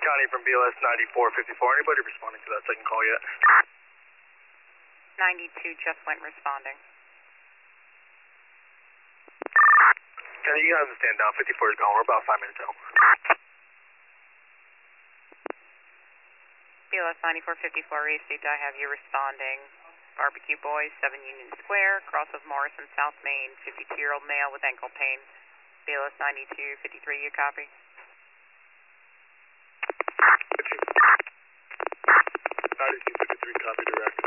County from BLS 9454. Anybody responding to that second call yet? 92 just went responding. County, you guys can stand down. 54 is gone. We're about 5 minutes out. BLS 9454 received. I have you responding. Barbecue Boys, 7 Union Square, cross of Morrison, South Main, 52-year-old male with ankle pain. BLS 9253, you copy? 9253, copy direct.